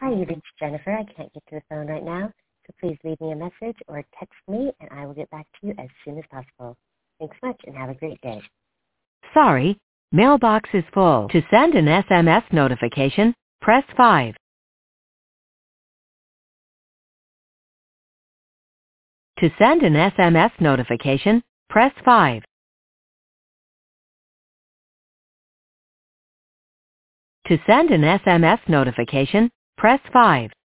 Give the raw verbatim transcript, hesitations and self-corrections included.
Hi, you reached Jennifer. I can't get to the phone right now, so please leave me a message or text me, and I will get back to you as soon as possible. Thanks much, and have a great day. Sorry, mailbox is full. To send an S M S notification, press five. To send an S M S notification, press five. To send an S M S notification, press five.